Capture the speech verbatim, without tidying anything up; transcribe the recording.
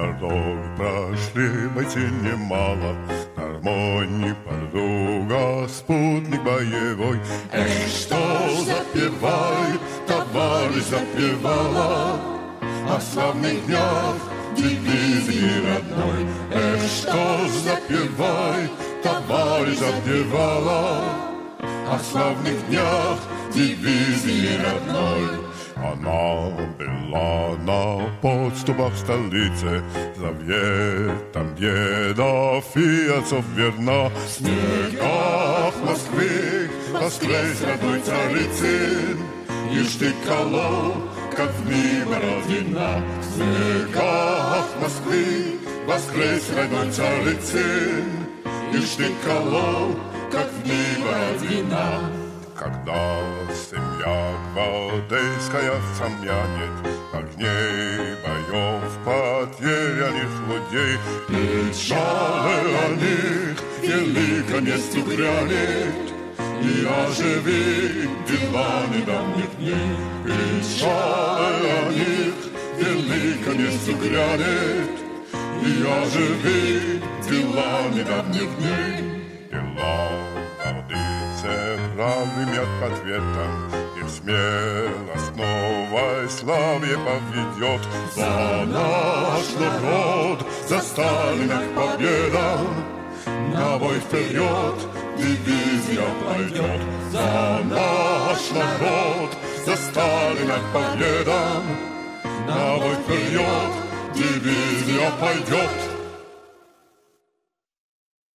дорог прошли бойцы немало, гармонии подруга, спутник боевой. Эх, что запевай, товарищ, запевала о славных днях дивизии родной. Эх, что ж запевай, товарищ, запевала о славных днях дивизии родной. Она была на подступах столицы, заветом дедов и отцов верна. В снегах Москвы воскрес родной царицы, ишь ты колол, как в мимо родина. В снегах Москвы воскрес родной царицы, ишь ты колол, как в мимо родина. Когда семья гвардейская самянет, огней боев потерянных людей, печали о них велико местью грянет, и оживи дела недавних дней. Печали о них велико местью грянет, и оживи дела недавних дней. Дела правым от ответом, их смело с новой славе поведет. За наш народ, за Сталина к победам, на бой вперед дивизия пойдет. За наш народ, за Сталина к победам, на бой вперед дивизия пойдет.